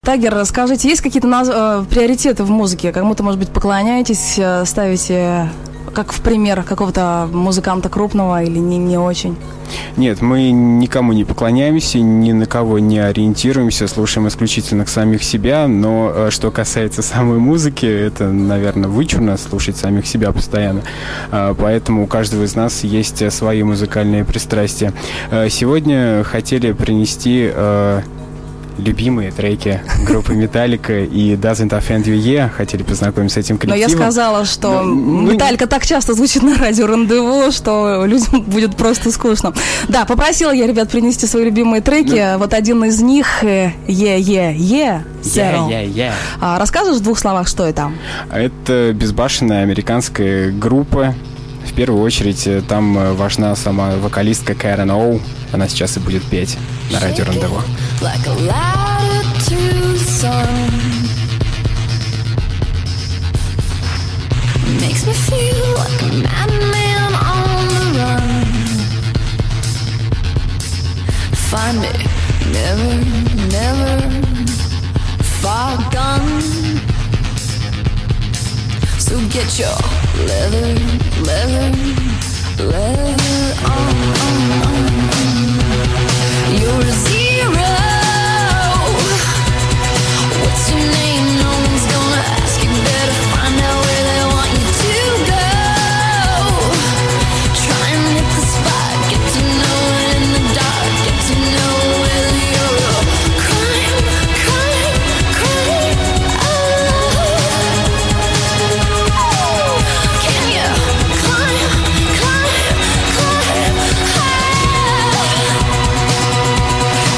Тагер, расскажите, есть какие-то приоритеты в музыке? Кому-то, может быть, поклоняетесь, ставите как в пример какого-то музыканта крупного или не очень? Нет, мы никому не поклоняемся, ни на кого не ориентируемся, слушаем исключительно самих себя, но что касается самой музыки, это, наверное, вычурно слушать самих себя постоянно, поэтому у каждого из нас есть свои музыкальные пристрастия. Сегодня хотели принести любимые треки группы Metallica и Doesn't Offend You Yeah. Хотели познакомиться с этим коллективом. Но я сказала, что Metallica так часто звучит на радио Рандеву, что людям будет просто скучно. Да, попросила я ребят принести свои любимые треки. Вот один из них Yeah. Расскажешь в двух словах, что это? Это безбашенная американская группа. В первую очередь там важна сама вокалистка Кэрен Оу. Она сейчас и будет петь на радио Рандеву. Like a ladder to the sun, makes me feel like a madman on the run. Find me, never far gone. So get your leather on. You're a zero. What's your name? No one's gonna ask. You better find out where they want you to go. Try and hit the spot. Get to know it in the dark. Get to know whether you're a crime. Oh, can you climb high?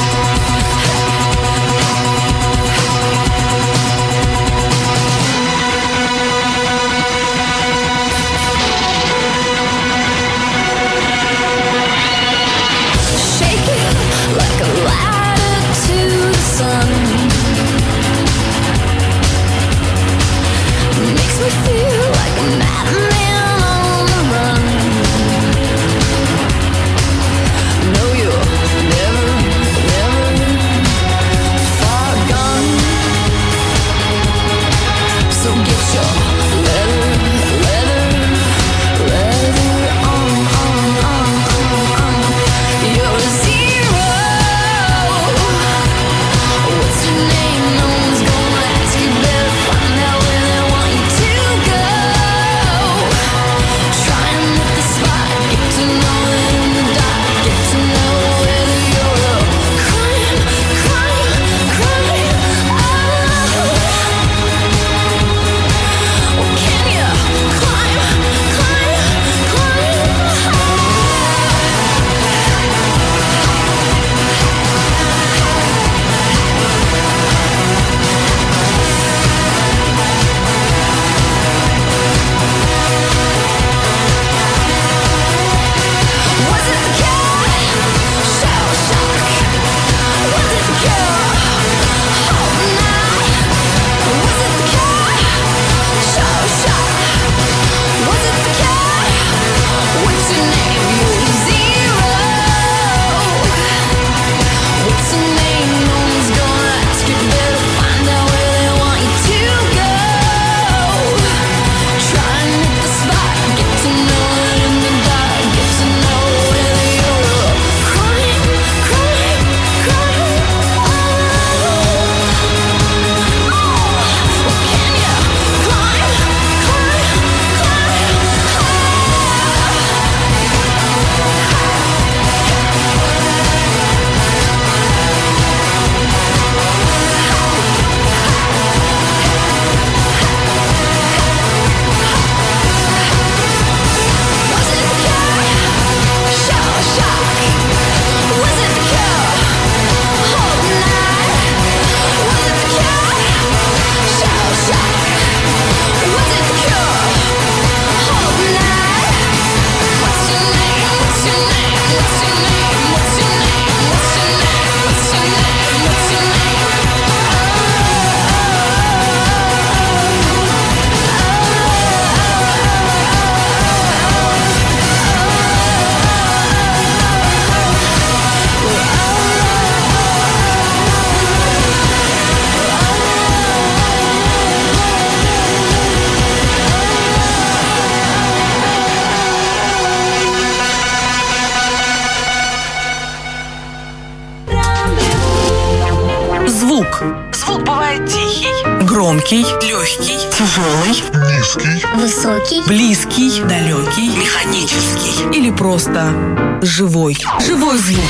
Звук бывает тихий, громкий, легкий, тяжелый, Низкий, высокий, близкий, далекий, механический или просто живой. Живой звук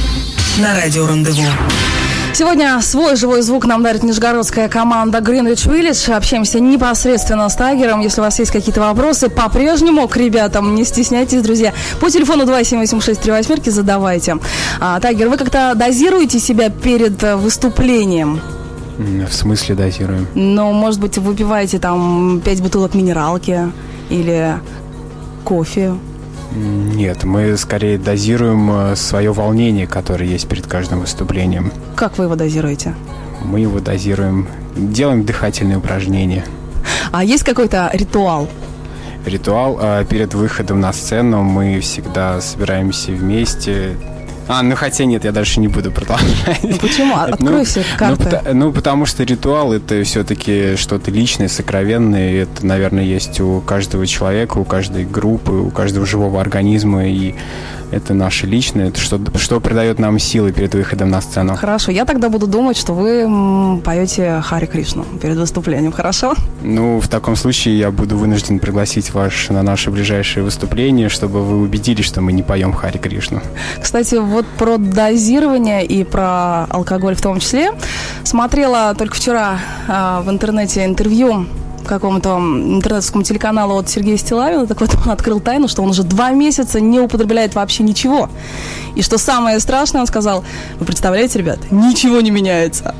на радио «Рандеву». Сегодня свой живой звук нам дарит нижегородская команда Greenwich Village. Общаемся непосредственно с Тайгером. Если у вас есть какие-то вопросы по-прежнему к ребятам, не стесняйтесь, друзья. По телефону 278-638 задавайте. Тайгер, вы как-то дозируете себя перед выступлением? В смысле дозируем? Ну, может быть, выпиваете там 5 бутылок минералки или кофе? Нет, мы скорее дозируем свое волнение, которое есть перед каждым выступлением. Как вы его дозируете? Мы его дозируем, делаем дыхательные упражнения. А есть какой-то ритуал? Ритуал перед выходом на сцену мы всегда собираемся вместе. Хотя нет, я дальше не буду продолжать. Почему? Открой все карты. Потому что ритуал — это все-таки что-то личное, сокровенное. И это, наверное, есть у каждого человека, у каждой группы, у каждого живого организма. И это наше личное, это что придает нам силы перед выходом на сцену. Хорошо, я тогда буду думать, что вы поете Хари Кришну перед выступлением, хорошо? В таком случае я буду вынужден пригласить вас на наше ближайшее выступление, чтобы вы убедились, что мы не поем Хари Кришну. Кстати, вот про дозирование и про алкоголь в том числе. Смотрела только вчера в интернете интервью какому-то интернетскому телеканалу от Сергея Стиллавина. Так вот, он открыл тайну, что он уже 2 месяца не употребляет вообще ничего. И что самое страшное, он сказал: вы представляете, ребят, ничего не меняется.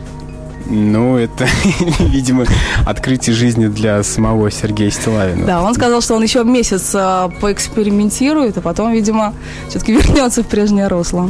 Это, видимо, открытие жизни для самого Сергея Стиллавина. Да, он сказал, что он еще месяц поэкспериментирует, а потом, видимо, все-таки вернется в прежнее русло.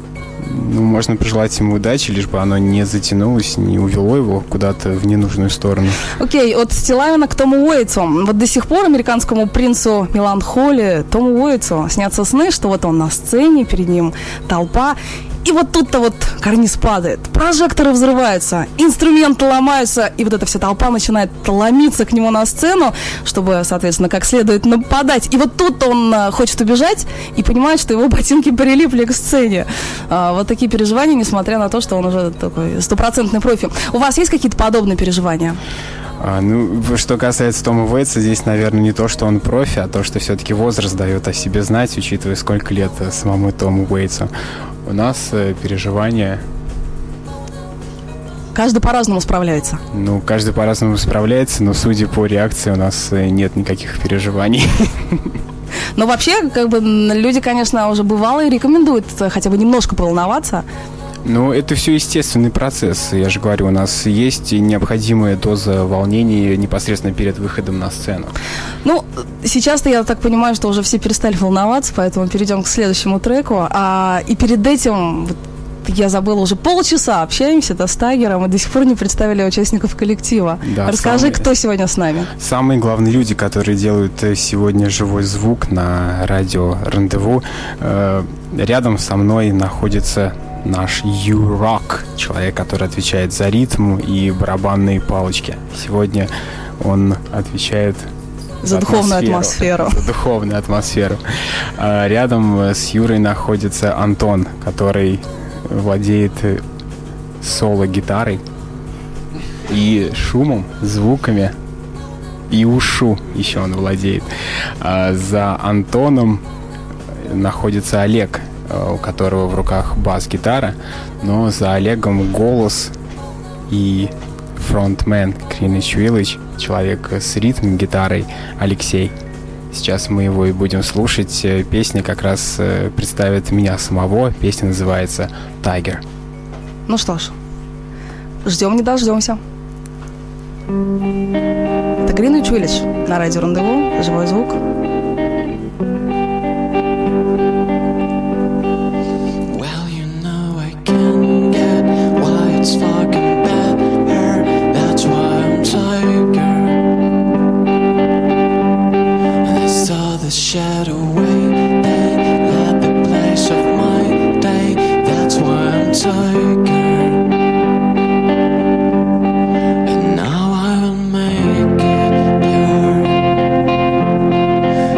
Можно пожелать ему удачи, лишь бы оно не затянулось, не увело его куда-то в ненужную сторону. Окей, от Стиллавина к Тому Уэйтсу. Вот до сих пор американскому принцу меланхолии Тому Уэйтсу снятся сны, что вот он на сцене, перед ним толпа. И вот тут-то вот карниз падает, прожекторы взрываются, инструменты ломаются, и вот эта вся толпа начинает ломиться к нему на сцену, чтобы, соответственно, как следует нападать. И вот тут он хочет убежать и понимает, что его ботинки прилипли к сцене. Вот такие переживания, несмотря на то, что он уже такой стопроцентный профи. У вас есть какие-то подобные переживания? Что касается Тома Уэйтса, здесь, наверное, не то, что он профи, а то, что все-таки возраст дает о себе знать, учитывая, сколько лет самому Тому Уэйтсу. У нас переживания... Каждый по-разному справляется. Каждый по-разному справляется, но, судя по реакции, у нас нет никаких переживаний. Но вообще, люди, конечно, уже бывалые рекомендуют хотя бы немножко поволноваться. Это все естественный процесс. Я же говорю, у нас есть необходимая доза волнения непосредственно перед выходом на сцену. Сейчас-то я так понимаю, что уже все перестали волноваться, поэтому перейдем к следующему треку. И перед этим, я забыла, уже полчаса общаемся с Тайгером и до сих пор не представили участников коллектива. Да, расскажи, кто сегодня с нами? Самые главные люди, которые делают сегодня живой звук на радио «Рандеву». Рядом со мной находится наш U-Rock, человек, который отвечает за ритм и барабанные палочки. Сегодня он отвечает за духовную атмосферу. За духовную атмосферу. Рядом с Юрой находится Антон, который владеет соло-гитарой и шумом, звуками, и ушу еще он владеет. За Антоном находится Олег, у которого в руках бас-гитара, но за Олегом голос и фронтмен Greenwich Village, человек с ритм-гитарой, Алексей. Сейчас мы его и будем слушать. Песня как раз представит меня самого. Песня называется «Тайгер». Ну что ж, ждем не дождемся. Это Greenwich Village на радио «Рандеву». Живой звук. It's fucking better, that's why I'm tiger. They saw the shadow away, they let the place of my day, that's why I'm tiger. And now I will make it pure.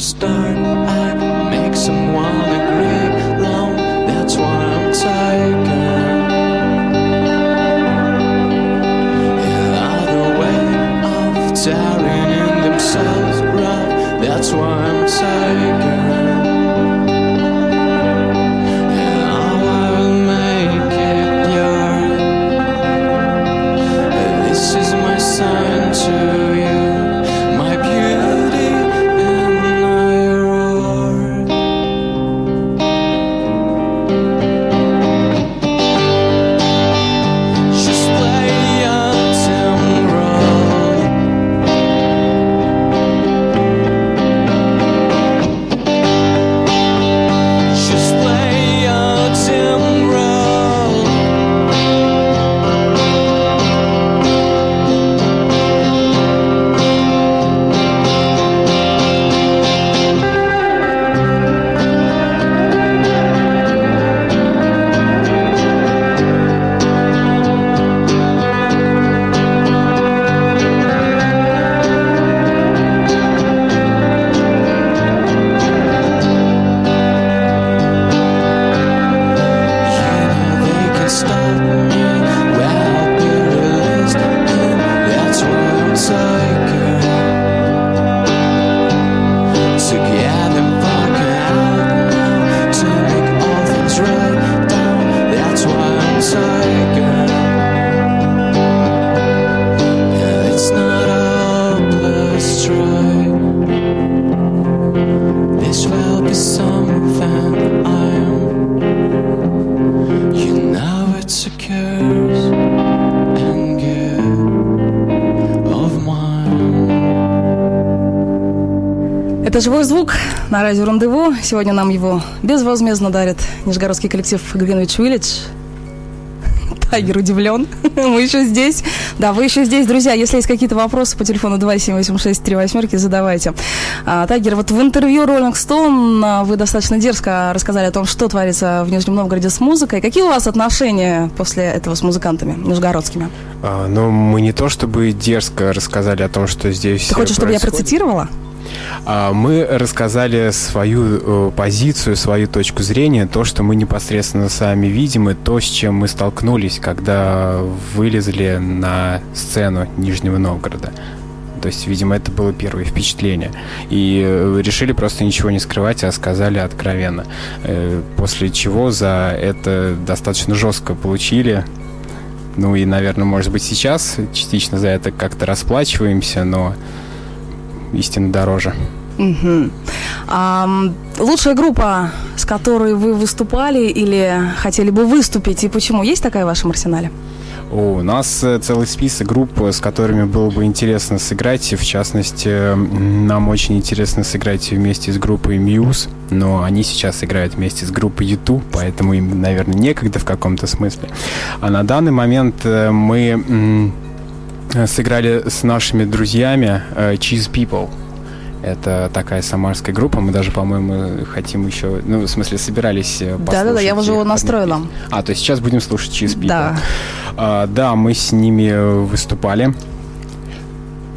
start, I make someone agree long. That's why I'm taken. Another way of tearing in themselves rough. That's why I'm taken. And how I will make it yours. This is my sign to you, my beauty and my roar. Just play your timbrel. Just play your timbrel. They can stop me where I'll be released, and that's why I'm taken. To get them fucking out now, to make all things right down. That's why I'm taken. And it's not a hopeless try. This will be something I'm. You know it's a curse and gift of mine. Это «Живой звук» на радио «Рандеву». Сегодня нам его безвозмездно дарит нижегородский коллектив Greenwich Village. Тайгер удивлен. Мы еще здесь. Да, вы еще здесь. Друзья, если есть какие-то вопросы по телефону 278-638, задавайте. Тайгер, вот в интервью Rolling Stone вы достаточно дерзко рассказали о том, что творится в Нижнем Новгороде с музыкой. Какие у вас отношения после этого с музыкантами нижегородскими? Ну, мы не то чтобы дерзко рассказали о том, что здесь Ты хочешь, чтобы я происходит. процитировала? Мы рассказали свою позицию, свою точку зрения, то, что мы непосредственно сами видим, и то, с чем мы столкнулись, когда вылезли на сцену Нижнего Новгорода. То есть, видимо, это было первое впечатление. И решили просто ничего не скрывать, а сказали откровенно. После чего за это достаточно жестко получили. Ну и, наверное, может быть, сейчас частично за это как-то расплачиваемся, но истина дороже. Угу. Лучшая группа, с которой вы выступали или хотели бы выступить, и почему? Есть такая в вашем арсенале? У нас целый список групп, с которыми было бы интересно сыграть. В частности, нам очень интересно сыграть вместе с группой Muse, но они сейчас играют вместе с группой U2, поэтому им, наверное, некогда в каком-то смысле. А на данный момент мы сыграли с нашими друзьями Cheese People. Это такая самарская группа. Мы даже, по-моему, хотим еще... Ну, в смысле, собирались послушать. Да-да-да, я уже его настроила. То есть сейчас будем слушать Cheese People. Да. Да, мы с ними выступали.